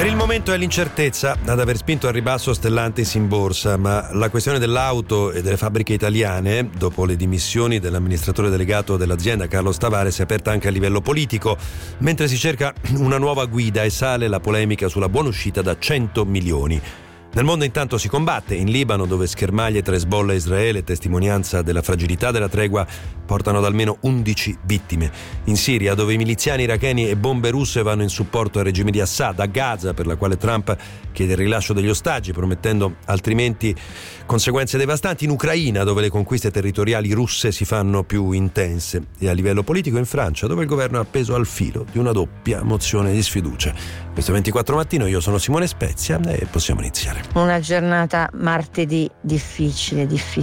Per il momento è l'incertezza ad aver spinto al ribasso Stellantis in borsa, ma la questione dell'auto e delle fabbriche italiane, dopo le dimissioni dell'amministratore delegato dell'azienda Carlos Tavares, è aperta anche a livello politico, mentre si cerca una nuova guida e sale la polemica sulla buona uscita da 100 milioni. Nel mondo intanto si combatte, in Libano dove schermaglie tra Hezbollah e Israele, testimonianza della fragilità della tregua, portano ad almeno 11 vittime. In Siria dove i miliziani iracheni e bombe russe vanno in supporto al regime di Assad, a Gaza per la quale Trump chiede il rilascio degli ostaggi promettendo altrimenti conseguenze devastanti, in Ucraina dove le conquiste territoriali russe si fanno più intense e a livello politico in Francia dove il governo è appeso al filo di una doppia mozione di sfiducia. Questo 24 mattino, io sono Simone Spezia e possiamo iniziare. Una giornata martedì difficile.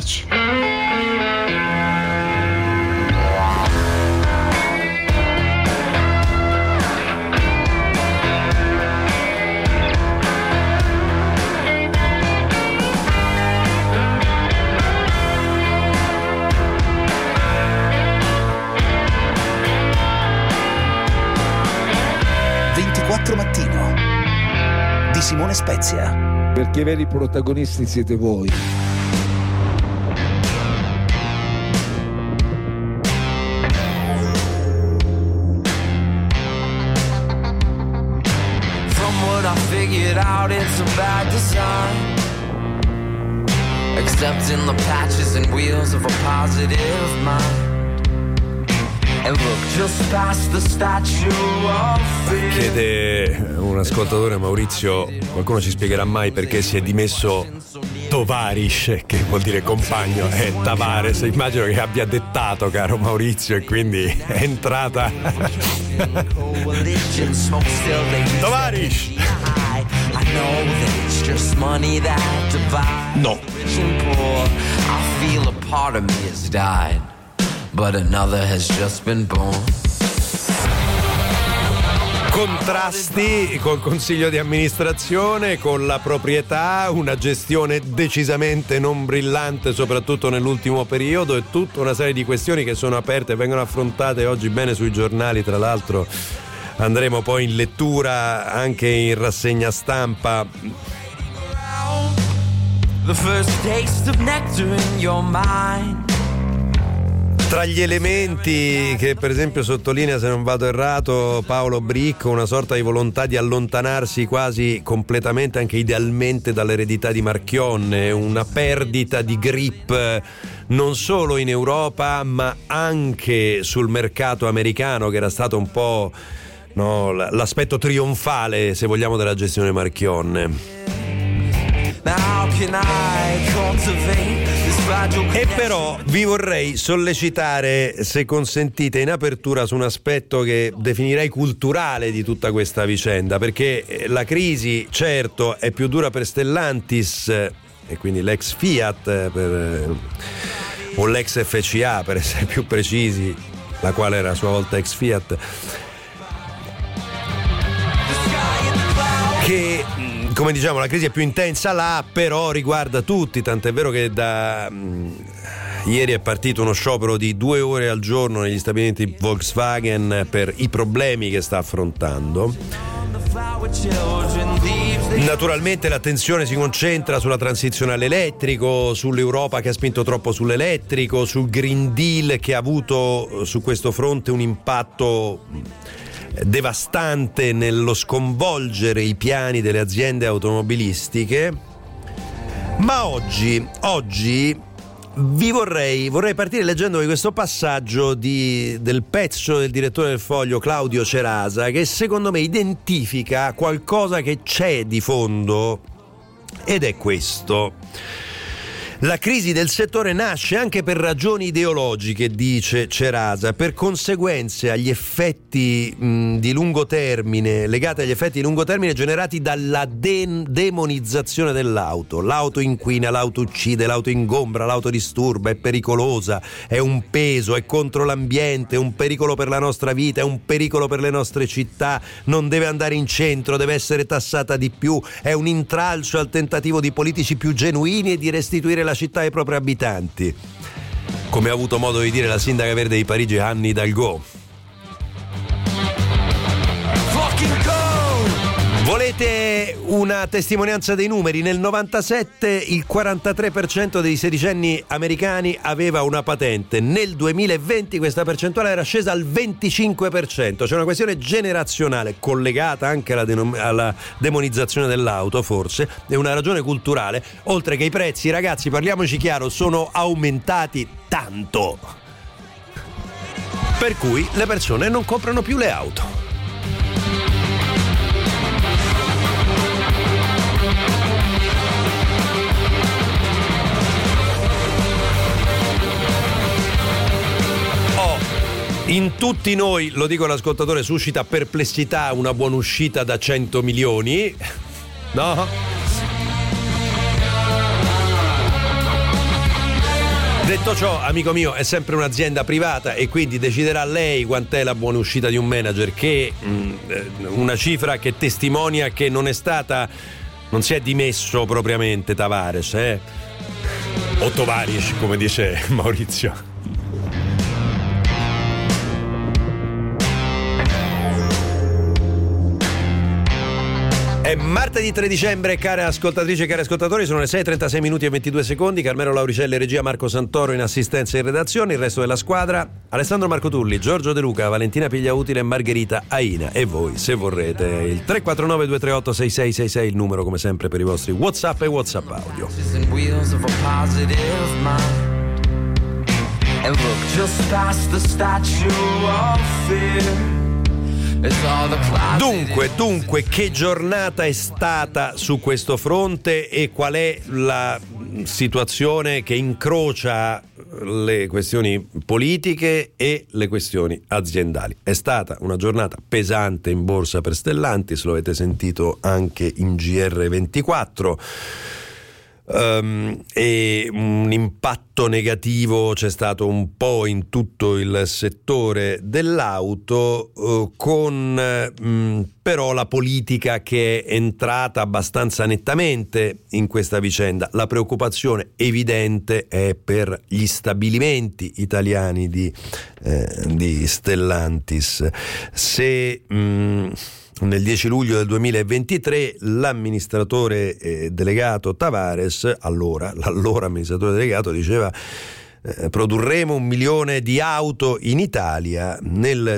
24 mattino di Simone Spezia. Perché i veri protagonisti siete voi. From what I figured out, it's a bad design. Accepting the patches and wheels of a positive mind. And look just past the statue of fear. Chiede un ascoltatore, Maurizio, qualcuno ci spiegherà mai perché si è dimesso Tovarish, che vuol dire compagno, è Tavares. Immagino che abbia dettato, caro Maurizio, e quindi è entrata Tovarish. No. I feel a part of me has died, but another has just been born. Contrasti col consiglio di amministrazione, con la proprietà, una gestione decisamente non brillante, soprattutto nell'ultimo periodo, e tutta una serie di questioni che sono aperte e vengono affrontate oggi bene sui giornali. Tra l'altro andremo poi in lettura anche in rassegna stampa. The first taste of nectar in your mind. Tra gli elementi che per esempio sottolinea, se non vado errato, Paolo Bricco, una sorta di volontà di allontanarsi quasi completamente, anche idealmente, dall'eredità di Marchionne, una perdita di grip non solo in Europa ma anche sul mercato americano, che era stato un po' l'aspetto trionfale, se vogliamo, della gestione Marchionne. E però vi vorrei sollecitare, se consentite, in apertura su un aspetto che definirei culturale di tutta questa vicenda, perché la crisi certo è più dura per Stellantis, e quindi l'ex Fiat o l'ex FCA per essere più precisi, la quale era a sua volta ex Fiat, che, come diciamo, la crisi è più intensa là, però riguarda tutti, tant'è vero che da ieri è partito uno sciopero di 2 ore al giorno negli stabilimenti Volkswagen per i problemi che sta affrontando. Naturalmente l'attenzione si concentra sulla transizione all'elettrico, sull'Europa che ha spinto troppo sull'elettrico, sul Green Deal che ha avuto su questo fronte un impatto devastante nello sconvolgere i piani delle aziende automobilistiche. Ma oggi vi vorrei partire leggendovi questo passaggio del pezzo del direttore del Foglio Claudio Cerasa, che secondo me identifica qualcosa che c'è di fondo, ed è questo: la crisi del settore nasce anche per ragioni ideologiche, dice Cerasa, per conseguenze agli effetti di lungo termine, legate agli effetti di lungo termine generati dalla demonizzazione dell'auto. L'auto inquina, l'auto uccide, l'auto ingombra, l'auto disturba, è pericolosa, è un peso, è contro l'ambiente, è un pericolo per la nostra vita, è un pericolo per le nostre città, non deve andare in centro, deve essere tassata di più, è un intralcio al tentativo di politici più genuini e di restituire la città ai propri abitanti, come ha avuto modo di dire la sindaca verde di Parigi Anne Hidalgo. Volete una testimonianza dei numeri? Nel 97 il 43% dei sedicenni americani aveva una patente, nel 2020 questa percentuale era scesa al 25%. C'è una questione generazionale collegata anche alla demonizzazione dell'auto, forse, e una ragione culturale, oltre che i prezzi, ragazzi, parliamoci chiaro, sono aumentati tanto, per cui le persone non comprano più le auto. In tutti noi, lo dico all'ascoltatore, suscita perplessità una buona uscita da 100 milioni, no? Detto ciò, amico mio, è sempre un'azienda privata e quindi deciderà lei quant'è la buona uscita di un manager, che una cifra che testimonia che non si è dimesso propriamente Tavares, o Tovarish, come dice Maurizio. È martedì 3 dicembre, care ascoltatrici e cari ascoltatori, sono le 6:36 minuti e 22 secondi. Carmelo Lauricelli, regia, Marco Santoro in assistenza e in redazione, il resto della squadra: Alessandro Marco Tulli, Giorgio De Luca, Valentina Pigliautile e Margherita Aina. E voi, se vorrete, il 349 238 6666, il numero come sempre per i vostri WhatsApp e WhatsApp audio. Dunque, che giornata è stata su questo fronte e qual è la situazione che incrocia le questioni politiche e le questioni aziendali? È stata una giornata pesante in borsa per Stellantis, lo avete sentito anche in GR24. E un impatto negativo c'è stato un po' in tutto il settore dell'auto, con però la politica che è entrata abbastanza nettamente in questa vicenda. La preoccupazione evidente è per gli stabilimenti italiani di Stellantis. Se nel 10 luglio del 2023 l'amministratore delegato Tavares, l'allora amministratore delegato, diceva produrremo 1 milione di auto in Italia, nel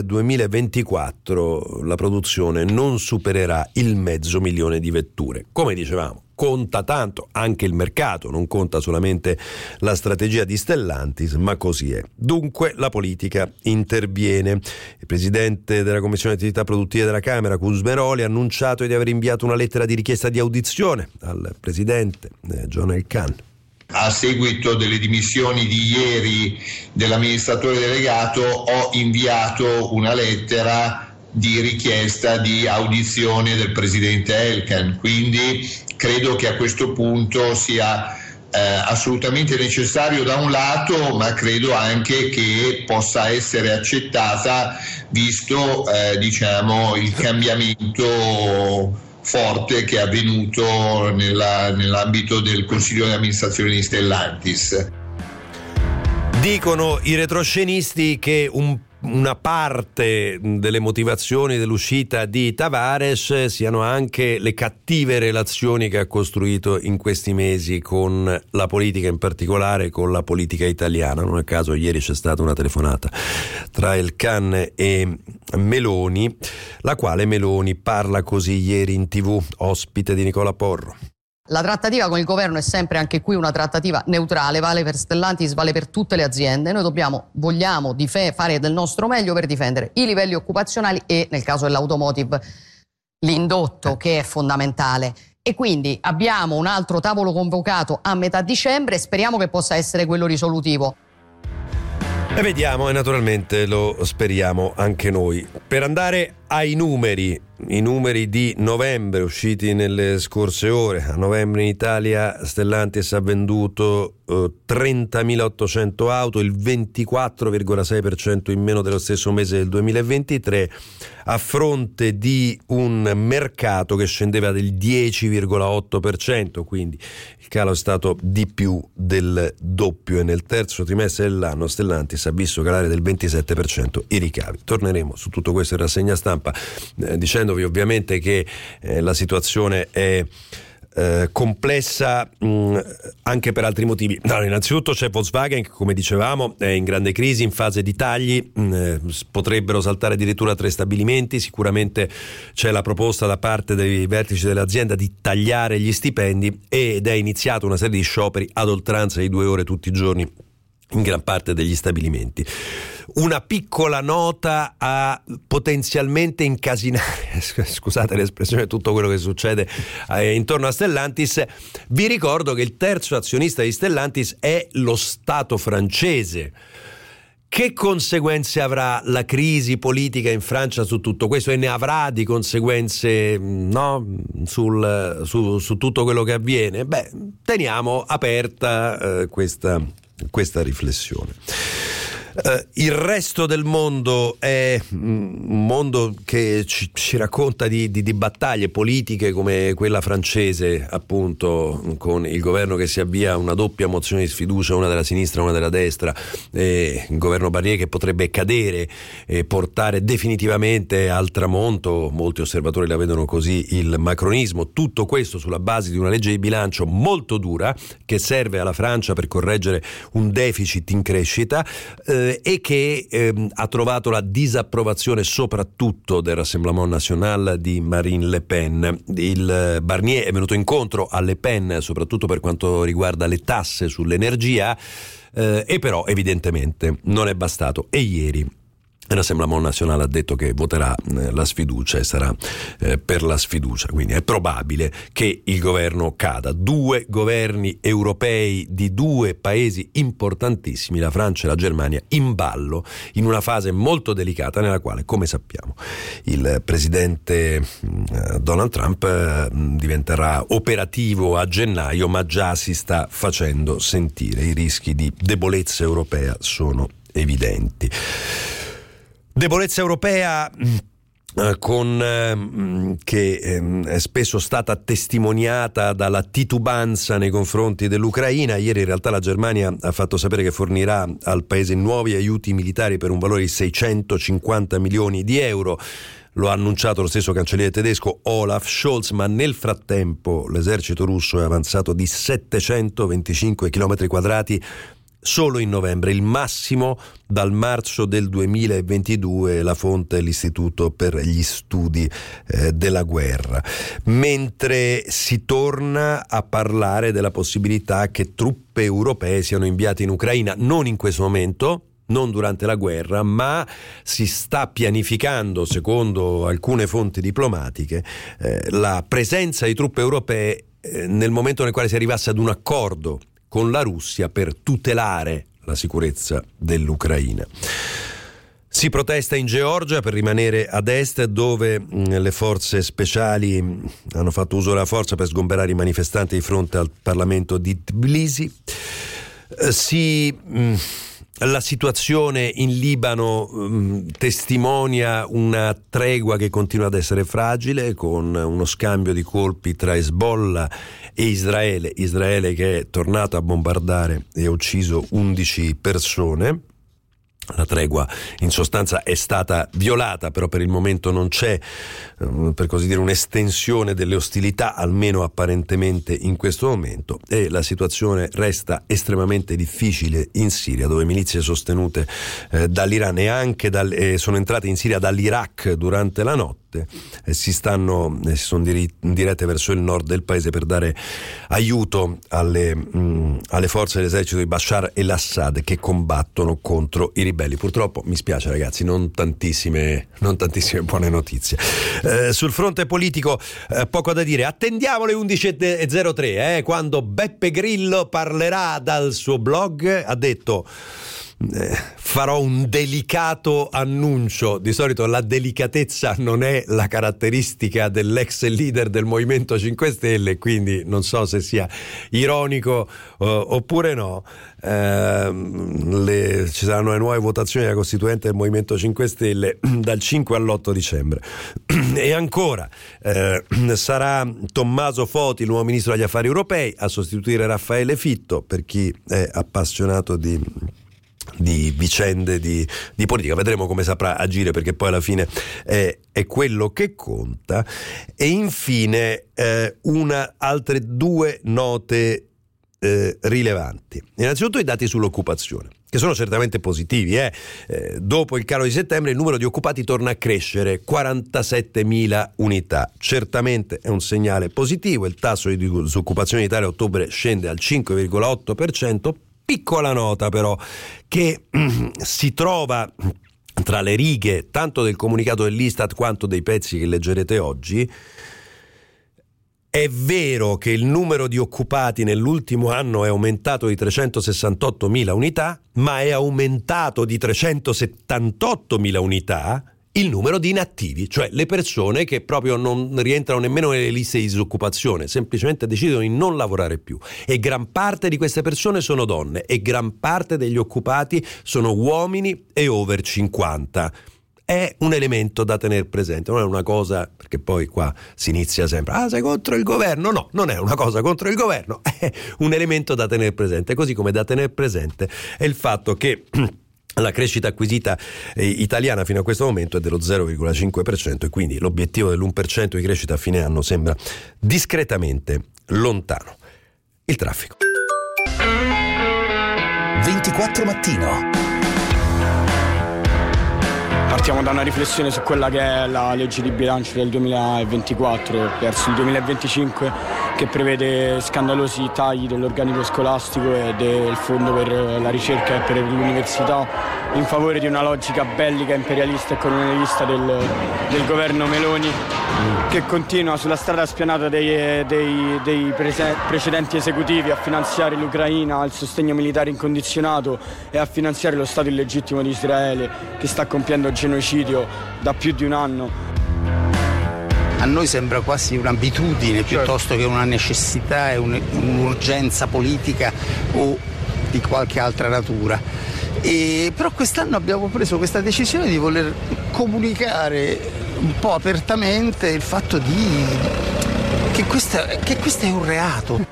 2024 la produzione non supererà il 500.000 di vetture. Come dicevamo, conta tanto anche il mercato, non conta solamente la strategia di Stellantis, ma così è. Dunque la politica interviene. Il presidente della Commissione Attività Produttive della Camera, Cusmeroli, ha annunciato di aver inviato una lettera di richiesta di audizione al presidente John El Khan. A seguito delle dimissioni di ieri dell'amministratore delegato ho inviato una lettera di richiesta di audizione del presidente El Khan, quindi credo che a questo punto sia assolutamente necessario da un lato, ma credo anche che possa essere accettata visto il cambiamento forte che è avvenuto nell'ambito del Consiglio di amministrazione di Stellantis. Dicono i retroscenisti che una parte delle motivazioni dell'uscita di Tavares siano anche le cattive relazioni che ha costruito in questi mesi con la politica, in particolare con la politica italiana. Non a caso ieri c'è stata una telefonata tra El Khan e Meloni, la quale Meloni parla così ieri in TV, ospite di Nicola Porro. La trattativa con il governo è sempre anche qui una trattativa neutrale, vale per Stellantis, vale per tutte le aziende. Noi vogliamo fare del nostro meglio per difendere i livelli occupazionali e, nel caso dell'automotive, l'indotto, che è fondamentale. E quindi abbiamo un altro tavolo convocato a metà dicembre e speriamo che possa essere quello risolutivo. E vediamo, e naturalmente lo speriamo anche noi. Per andare ai numeri, i numeri di novembre usciti nelle scorse ore. A novembre in Italia Stellantis ha venduto 30.800 auto, il 24,6% in meno dello stesso mese del 2023, a fronte di un mercato che scendeva del 10,8%, quindi il calo è stato di più del doppio, e nel terzo trimestre dell'anno Stellantis ha visto calare del 27% i ricavi. Torneremo su tutto questo in rassegna stampa stampa, dicendovi ovviamente che la situazione è complessa anche per altri motivi. Allora, innanzitutto c'è Volkswagen che, come dicevamo, è in grande crisi, in fase di tagli, potrebbero saltare addirittura 3 stabilimenti. Sicuramente c'è la proposta da parte dei vertici dell'azienda di tagliare gli stipendi ed è iniziata una serie di scioperi ad oltranza di 2 ore tutti i giorni in gran parte degli stabilimenti. Una piccola nota a potenzialmente incasinare, scusate l'espressione, tutto quello che succede intorno a Stellantis. Vi ricordo che il terzo azionista di Stellantis è lo Stato francese. Che conseguenze avrà la crisi politica in Francia su tutto questo, e ne avrà di conseguenze, no, su tutto quello che avviene? Beh, teniamo aperta questa riflessione. Il resto del mondo è un mondo che ci racconta di battaglie politiche come quella francese, appunto, con il governo che si avvia a una doppia mozione di sfiducia, una della sinistra e una della destra, il governo Barnier che potrebbe cadere e portare definitivamente al tramonto, molti osservatori la vedono così, il macronismo. Tutto questo sulla base di una legge di bilancio molto dura che serve alla Francia per correggere un deficit in crescita, e che ha trovato la disapprovazione soprattutto del Rassemblement National di Marine Le Pen. Il Barnier è venuto incontro a Le Pen soprattutto per quanto riguarda le tasse sull'energia, e però evidentemente non è bastato, e ieri il Rassemblement National ha detto che voterà la sfiducia e sarà per la sfiducia, quindi è probabile che il governo cada. 2 governi europei di 2 paesi importantissimi, la Francia e la Germania, in ballo in una fase molto delicata nella quale, come sappiamo, il presidente Donald Trump diventerà operativo a gennaio, ma già si sta facendo sentire. I rischi di debolezza europea sono evidenti. Debolezza europea che è spesso stata testimoniata dalla titubanza nei confronti dell'Ucraina. Ieri in realtà la Germania ha fatto sapere che fornirà al paese nuovi aiuti militari per un valore di 650 milioni di euro. Lo ha annunciato lo stesso cancelliere tedesco Olaf Scholz, ma nel frattempo l'esercito russo è avanzato di 725 chilometri quadrati solo in novembre, il massimo dal marzo del 2022, la fonte è l'Istituto per gli Studi della Guerra. Mentre si torna a parlare della possibilità che truppe europee siano inviate in Ucraina, non in questo momento, non durante la guerra, ma si sta pianificando, secondo alcune fonti diplomatiche, la presenza di truppe europee nel momento nel quale si arrivasse ad un accordo con la Russia per tutelare la sicurezza dell'Ucraina. Si protesta in Georgia per rimanere ad est, dove le forze speciali hanno fatto uso della forza per sgomberare i manifestanti di fronte al Parlamento di Tbilisi. La situazione in Libano testimonia una tregua che continua ad essere fragile, con uno scambio di colpi tra Hezbollah e Israele che è tornato a bombardare e ha ucciso 11 persone. La tregua in sostanza è stata violata, però per il momento non c'è, per così dire, un'estensione delle ostilità, almeno apparentemente in questo momento, e la situazione resta estremamente difficile in Siria, dove milizie sostenute dall'Iran e anche sono entrate in Siria dall'Iraq durante la notte si sono dirette verso il nord del paese per dare aiuto alle forze dell'esercito di Bashar el-Assad che combattono contro i ribelli. Purtroppo, mi spiace ragazzi, non tantissime buone notizie. Sul fronte politico poco da dire. Attendiamo le 11.03 quando Beppe Grillo parlerà dal suo blog. Ha detto: farò un delicato annuncio. Di solito la delicatezza non è la caratteristica dell'ex leader del Movimento 5 Stelle, quindi non so se sia ironico oppure no. Ci saranno le nuove votazioni della Costituente del Movimento 5 Stelle dal 5 all'8 dicembre. E ancora sarà Tommaso Foti, il nuovo ministro degli affari europei, a sostituire Raffaele Fitto. Per chi è appassionato di vicende di politica. Vedremo come saprà agire, perché poi alla fine è quello che conta. E infine altre due note rilevanti. Innanzitutto i dati sull'occupazione, che sono certamente positivi. Dopo il calo di settembre il numero di occupati torna a crescere, 47.000 unità. Certamente è un segnale positivo. Il tasso di disoccupazione in Italia a ottobre scende al 5,8%. Piccola nota però, che si trova tra le righe tanto del comunicato dell'Istat quanto dei pezzi che leggerete oggi. È vero che il numero di occupati nell'ultimo anno è aumentato di 368.000 unità, ma è aumentato di 378.000 unità il numero di inattivi, cioè le persone che proprio non rientrano nemmeno nelle liste di disoccupazione, semplicemente decidono di non lavorare più. E gran parte di queste persone sono donne, e gran parte degli occupati sono uomini e over 50. È un elemento da tenere presente, non è una cosa, perché poi qua si inizia sempre, sei contro il governo? No, non è una cosa contro il governo, è un elemento da tenere presente, così come da tenere presente è il fatto che la crescita acquisita italiana fino a questo momento è dello 0,5%, e quindi l'obiettivo dell'1% di crescita a fine anno sembra discretamente lontano. Il traffico. 24 mattino. Partiamo da una riflessione su quella che è la legge di bilancio del 2024 verso il 2025, che prevede scandalosi tagli dell'organico scolastico e del fondo per la ricerca e per l'università, in favore di una logica bellica, imperialista e colonialista del governo Meloni, che continua sulla strada spianata dei precedenti esecutivi a finanziare l'Ucraina, il sostegno militare incondizionato e a finanziare lo Stato illegittimo di Israele, che sta compiendo genocidio da più di un anno. A noi sembra quasi un'abitudine piuttosto che una necessità e un'urgenza politica o di qualche altra natura. Però quest'anno abbiamo preso questa decisione di voler comunicare un po' apertamente il fatto che questo è un reato.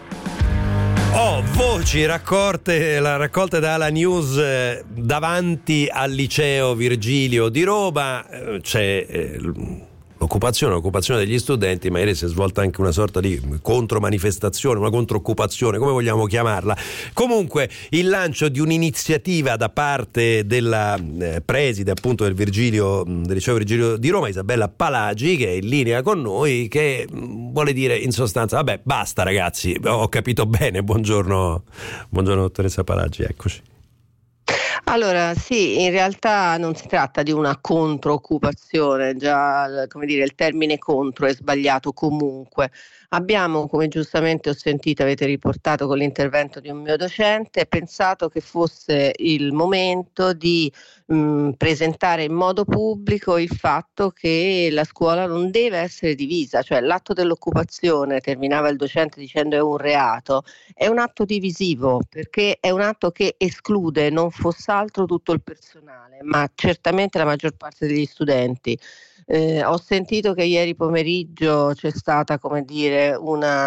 Voci raccolte da Ala News davanti al liceo Virgilio di Roma. C'è l'occupazione degli studenti, ma ieri si è svolta anche una sorta di contromanifestazione, una controoccupazione, come vogliamo chiamarla. Comunque il lancio di un'iniziativa da parte della preside appunto del liceo Virgilio di Roma, Isabella Palagi, che è in linea con noi, che vuole dire in sostanza vabbè, basta ragazzi, ho capito bene. Buongiorno dottoressa Palagi, eccoci. Allora, sì, in realtà non si tratta di una controoccupazione, già come dire, il termine contro è sbagliato comunque. Abbiamo, come giustamente ho sentito, avete riportato con l'intervento di un mio docente, pensato che fosse il momento di presentare in modo pubblico il fatto che la scuola non deve essere divisa, cioè l'atto dell'occupazione, terminava il docente dicendo è un reato, è un atto divisivo, perché è un atto che esclude non fosse altro tutto il personale, ma certamente la maggior parte degli studenti. Ho sentito che ieri pomeriggio c'è stata, come dire,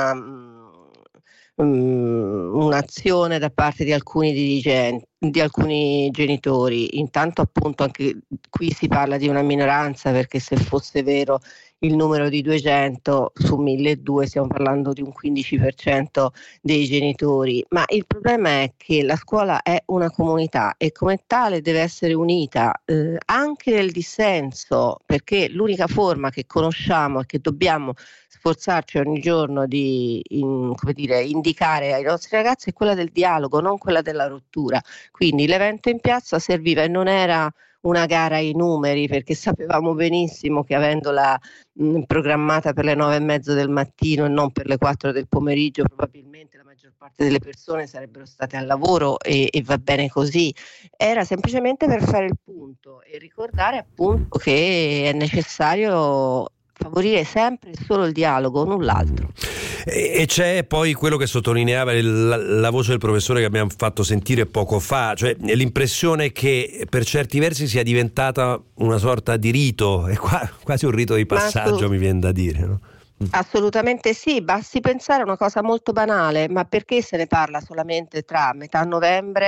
un'azione da parte di alcuni dirigenti, di alcuni genitori. Intanto appunto anche qui si parla di una minoranza, perché se fosse vero il numero di 200 su 1.200 stiamo parlando di un 15% dei genitori, ma il problema è che la scuola è una comunità e come tale deve essere unita anche nel dissenso, perché l'unica forma che conosciamo e che dobbiamo sforzarci ogni giorno di indicare ai nostri ragazzi è quella del dialogo, non quella della rottura. Quindi l'evento in piazza serviva e non era una gara ai numeri, perché sapevamo benissimo che avendola programmata per le 9:30 del mattino e non per le 4 del pomeriggio, probabilmente la maggior parte delle persone sarebbero state al lavoro e va bene così. Era semplicemente per fare il punto e ricordare appunto che è necessario favorire sempre e solo il dialogo, null'altro. E c'è poi quello che sottolineava la voce del professore che abbiamo fatto sentire poco fa, cioè l'impressione che per certi versi sia diventata una sorta di rito, è quasi un rito di passaggio, mi viene da dire, no? Assolutamente sì, basti pensare a una cosa molto banale, ma perché se ne parla solamente tra metà novembre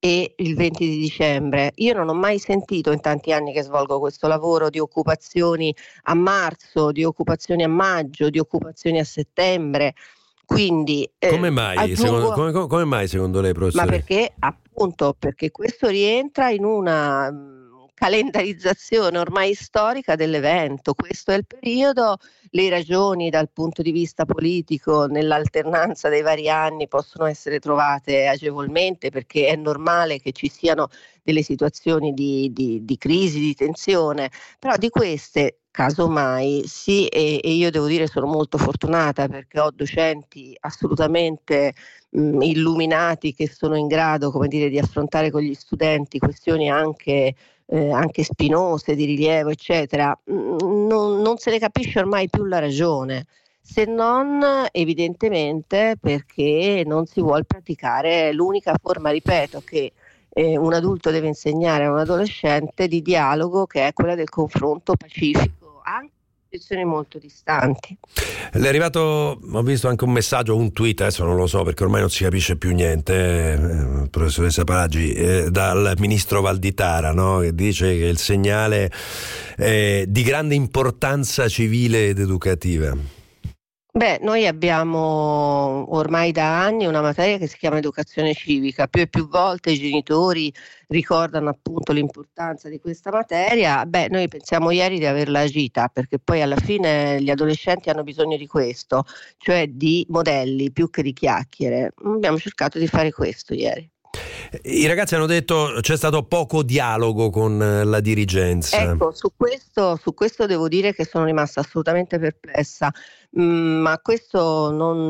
e il 20 di dicembre. Io non ho mai sentito in tanti anni che svolgo questo lavoro di occupazioni a marzo, di occupazioni a maggio, di occupazioni a settembre. Quindi come mai secondo lei, professore? Ma perché questo rientra in una calendarizzazione ormai storica dell'evento. Questo è il periodo, le ragioni dal punto di vista politico nell'alternanza dei vari anni possono essere trovate agevolmente, perché è normale che ci siano delle situazioni di crisi, di tensione, però di queste casomai sì, e io devo dire sono molto fortunata perché ho docenti assolutamente illuminati che sono in grado, come dire, di affrontare con gli studenti questioni anche spinose, di rilievo, eccetera. Non se ne capisce ormai più la ragione, se non evidentemente perché non si vuol praticare l'unica forma, ripeto, che un adulto deve insegnare a un adolescente di dialogo, che è quella del confronto pacifico, anche in posizioni molto distanti. Le è arrivato, ho visto anche un messaggio, un tweet, adesso non lo so perché ormai non si capisce più niente, professoressa Palagi, dal ministro Valditara, no? Che dice che il segnale è di grande importanza civile ed educativa. Beh, noi abbiamo ormai da anni una materia che si chiama educazione civica. Più e più volte i genitori ricordano appunto l'importanza di questa materia. Beh, noi pensiamo ieri di averla agita, perché poi alla fine gli adolescenti hanno bisogno di questo, cioè di modelli più che di chiacchiere. Abbiamo cercato di fare questo ieri. I ragazzi hanno detto c'è stato poco dialogo con la dirigenza. Ecco, su questo devo dire che sono rimasta assolutamente perplessa, ma questo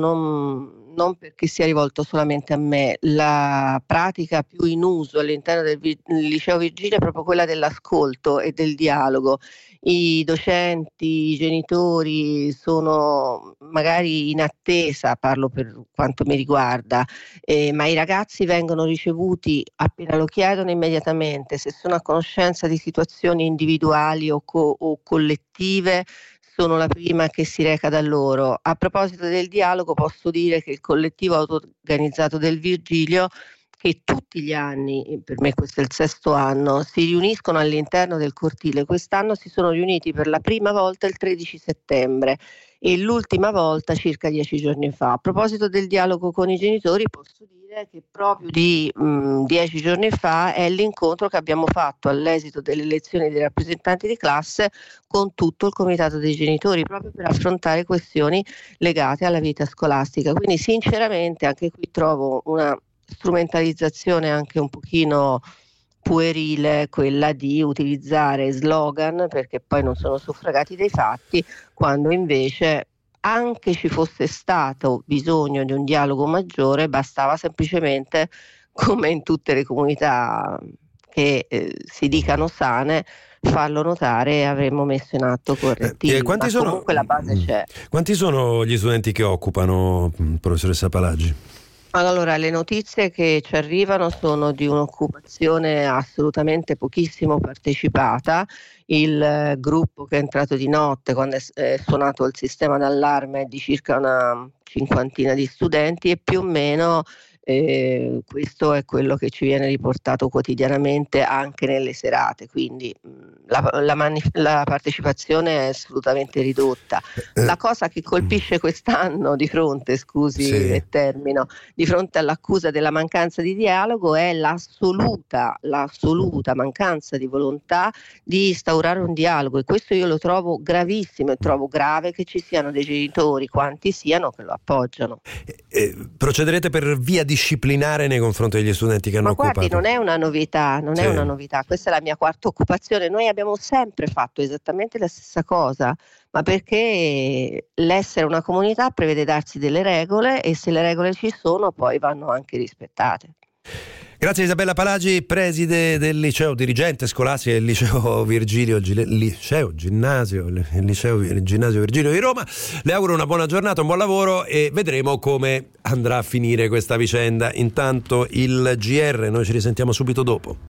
non perché sia rivolto solamente a me. La pratica più in uso all'interno del liceo Virgilio è proprio quella dell'ascolto e del dialogo. I docenti, i genitori sono magari in attesa, parlo per quanto mi riguarda, ma i ragazzi vengono ricevuti appena lo chiedono immediatamente. Se sono a conoscenza di situazioni individuali o collettive, sono la prima che si reca da loro. A proposito del dialogo, posso dire che il collettivo auto-organizzato del Virgilio, che tutti gli anni, per me questo è il 6º anno, si riuniscono all'interno del cortile. Quest'anno si sono riuniti per la prima volta il 13 settembre e l'ultima volta circa 10 giorni fa. A proposito del dialogo con i genitori, posso dire che proprio di 10 giorni fa è l'incontro che abbiamo fatto all'esito delle elezioni dei rappresentanti di classe con tutto il comitato dei genitori, proprio per affrontare questioni legate alla vita scolastica. Quindi sinceramente anche qui trovo una strumentalizzazione anche un pochino puerile, quella di utilizzare slogan perché poi non sono suffragati dei fatti, quando invece anche ci fosse stato bisogno di un dialogo maggiore, bastava semplicemente, come in tutte le comunità che si dicano sane, farlo notare e avremmo messo in atto correttivi. Comunque la base c'è. Quanti sono gli studenti che occupano, professoressa Palagi? Allora, le notizie che ci arrivano sono di un'occupazione assolutamente pochissimo partecipata. Il gruppo che è entrato di notte quando è suonato il sistema d'allarme è di circa una 50 di studenti e più o meno questo è quello che ci viene riportato quotidianamente anche nelle serate, quindi la partecipazione è assolutamente ridotta. La cosa che colpisce quest'anno di fronte, e termino, di fronte all'accusa della mancanza di dialogo è l'assoluta mancanza di volontà di instaurare un dialogo, e questo io lo trovo gravissimo e trovo grave che ci siano dei genitori, quanti siano, che lo appoggiano. Procederete per via disciplinare nei confronti degli studenti che hanno occupato? Guardi, non è una novità, è una novità, questa è la mia 4ª occupazione. Noi abbiamo sempre fatto esattamente la stessa cosa, ma perché l'essere una comunità prevede darsi delle regole e se le regole ci sono poi vanno anche rispettate. Grazie Isabella Palagi, preside del liceo, dirigente scolastico del liceo Virgilio, ginnasio Virgilio di Roma. Le auguro una buona giornata, un buon lavoro e vedremo come andrà a finire questa vicenda. Intanto il GR, noi ci risentiamo subito dopo.